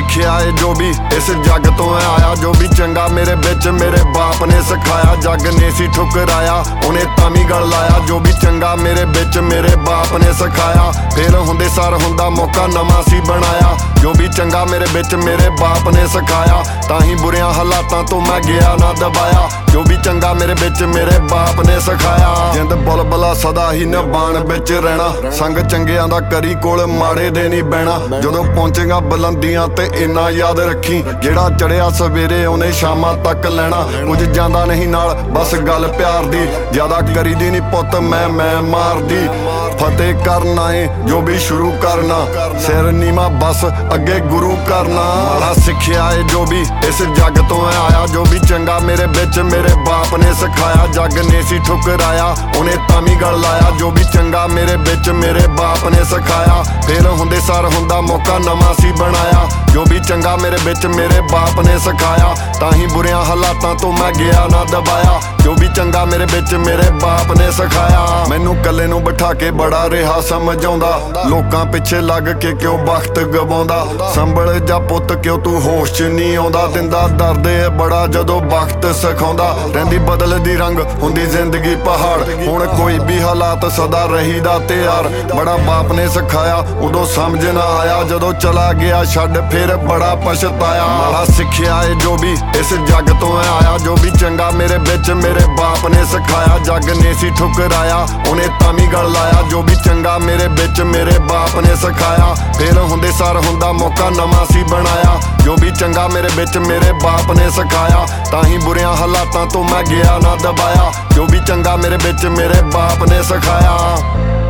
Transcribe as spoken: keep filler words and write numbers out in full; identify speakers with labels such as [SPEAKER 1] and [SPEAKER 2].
[SPEAKER 1] ਸਿੱਖਿਆ ਏ ਜੋ ਵੀ ਇਸ ਜੱਗ ਤੋਂ ਆਇਆ, ਜੋ ਵੀ ਚੰਗਾ ਮੇਰੇ ਵਿੱਚ ਮੇਰੇ ਬਾਪ ਨੇ ਸਿਖਾਇਆ। ਜੱਗ ਨੇ ਸੀ ਠੁਕਰਾਇਆ ਉਹਨੇ ਤਾਂ ਵੀ ਗਲ ਲਾਇਆ, ਜੋ ਵੀ ਚੰਗਾ ਮੇਰੇ ਵਿੱਚ ਮੇਰੇ ਬਾਪ ਨੇ ਸਿਖਾਇਆ। ਫੇਰ ਹੁੰਦੇ ਸਰ ਹੁੰਦਾ ਮੌਕਾ ਨਵਾਂ ਸੀ ਬਣਾਇਆ, ਜੋ ਵੀ ਚੰਗਾ ਮੇਰੇ ਵਿੱਚ ਮੇਰੇ ਬਾਪ ਨੇ ਸਿਖਾਇਆ। ਤਾਂ ਹੀ ਬੁਰਿਆਂ ਹਾਲਾਤਾਂ ਤੋਂ ਮੈਂ ਗਿਆ ਨਾ ਦਬਾਇਆ, ਜੋ ਵੀ ਚੰਗਾ ਮੇਰੇ ਵਿੱਚ ਮੇਰੇ ਬਾਪ ਨੇ ਸਿਖਾਇਆ। ਜਿੰਦ ਬੁਲਬੁਲਾ ਸਦਾ ਹੀ ਨਿਭਾਣ ਵਿੱਚ ਰਹਿਣਾ, ਸੰਗ ਚੰਗਿਆਂ ਦਾ ਕਰੀ ਕੋਲ ਮਾੜੇ ਦੇ ਨਹੀਂ ਬਹਿਣਾ। ਜਦੋਂ ਪਹੁੰਚੇਗਾ ਬੁਲੰਦੀਆਂ ਤੇ ਇੰਨਾ ਯਾਦ ਰੱਖੀ, ਜਿਹੜਾ ਚੜਿਆ ਸਵੇਰੇ ਉਹਨੇ ਸ਼ਾਮਾਂ ਤੱਕ ਲੈਣਾ। ਕੁਝ ਜਾਂਦਾ ਨਹੀਂ ਨਾਲ ਬਸ ਗੱਲ ਪਿਆਰ ਦੀ, ਜ਼ਿਆਦਾ ਕਰੀਦੀ ਨਹੀਂ ਪੁੱਤ ਮੈਂ ਮੈਂ ਮਾਰਦੀ। ਫਤਿਹ ਕਰਨਾ ਏ ਜੋ ਵੀ ਸ਼ੁਰੂ ਕਰਨਾ, ਸਿਰ ਨੀਵਾਂ ਬਸ ਅੱਗੇ ਗੁਰੂ ਕਰਨਾ। ਮਾੜਾ ਸਿੱਖਿਆ ਏ ਜੋ ਵੀ ਇਸ ਜੱਗ ਤੋਂ ਆਇਆ, ਜੋ ਵੀ ਚੰਗਾ ਮੇਰੇ ਵਿੱਚ ਮੇਰੇ ਬਾਪ ਨੇ ਸਿਖਾਇਆ। ਜੱਗ ਨੇ ਸੀ ਠੁਕਰਾਇਆ ਉਹਨੇ ਤਾਂ ਵੀ ਗਲ ਲਾਇਆ, ਜੋ ਵੀ ਚੰਗਾ ਮੇਰੇ ਵਿੱਚ ਮੇਰੇ ਬਾਪ ਨੇ ਸਿਖਾਇਆ। ਫੇਰ ਹੁੰਦੇ ਸਰ ਹੁੰਦਾ ਮੌਕਾ ਨਵਾਂ ਸੀ ਬਣਾਇਆ, ਜੋ ਵੀ ਚੰਗਾ ਮੇਰੇ ਵਿੱਚ ਮੇਰੇ ਬਾਪ ਨੇ ਸਿਖਾਇਆ। ਤਾਂ ਹੀ ਬੁਰਿਆਂ ਹਾਲਾਤਾਂ ਤੋਂ ਮੈਂ ਗਿਆ ਨਾ ਦਬਾਇਆ, ਜੋ ਵੀ ਚੰਗਾ ਮੇਰੇ ਵਿੱਚ ਮੇਰੇ ਬਾਪ ਨੇ ਸਿਖਾਇਆ। ਮੈਨੂੰ ਕੱਲੇ ਨੂੰ ਬਿਠਾ ਕੇ ਬੜਾ ਰਿਹਾ ਸਮਝਾਉਂਦਾ, ਲੋਕਾਂ ਪਿੱਛੇ ਲੱਗ ਕੇ ਕਿਉਂ ਵਕਤ ਗਵਾਉਂਦਾ। ਸੰਭਲ ਜਾ ਪੁੱਤ ਕਿਉਂ ਤੂੰ ਹੋਸ਼ 'ਚ ਨਹੀਂ ਆਉਂਦਾ, ਦਿੰਦਾ ਦਰਦ ਏ ਬੜਾ ਜਦੋਂ ਵਕਤ ਸਿਖਾਉਂਦਾ। ਰਹਿੰਦੀ ਬਦਲਦੀ ਰੰਗ ਹੁੰਦੀ ਜ਼ਿੰਦਗੀ ਪਹਾੜ, ਹੁਣ ਕੋਈ ਵੀ ਹਾਲਾਤ ਸਦਾ ਰਹੀਦਾ ਤਿਆਰ। ਬੜਾ ਬਾਪ ਨੇ ਸਿਖਾਇਆ ਉਦੋਂ ਸਮਝ ਨਾ ਆਇਆ, ਜਦੋਂ ਚਲਾ ਗਿਆ ਛੱਡ ਫਿਰ ਬੜਾ ਪਛਤਾਇਆ। ਮਾੜਾ ਸਿੱਖਿਆ ਏ ਜੋ ਵੀ ਇਸ ਜੱਗ ਤੋਂ ਆਇਆ, ਜੋ ਵੀ ਚੰਗਾ ਮੇਰੇ ਵਿੱਚ ਮੇਰੇ ਬਾਪ ਨੇ ਸਿਖਾਇਆ। ਜੱਗ ਨੇ ਸੀ ਠੁਕਰਾਇਆ ਉਹਨੇ ਤਾਂ ਵੀ ਗਲ ਲਾਇਆ, ਜੋ ਵੀ ਚੰਗਾ ਮੇਰੇ ਵਿੱਚ ਮੇਰੇ ਬਾਪ ਨੇ ਸਿਖਾਇਆ। ਫੇਰ ਹੁੰਦੇ ਸਰ ਹੁੰਦਾ ਮੌਕਾ ਨਵਾਂ ਸੀ ਬਣਾਇਆ, ਜੋ ਵੀ ਚੰਗਾ ਮੇਰੇ ਵਿੱਚ ਮੇਰੇ ਬਾਪ ਨੇ ਸਿਖਾਇਆ। ਤਾਂ ਹੀ ਬੁਰਿਆਂ ਹਾਲਾਤਾਂ ਤੋਂ ਮੈਂ ਗਿਆ ਨਾ ਦਬਾਇਆ, ਜੋ ਵੀ ਚੰਗਾ ਮੇਰੇ ਵਿੱਚ ਮੇਰੇ ਬਾਪ ਨੇ ਸਿਖਾਇਆ।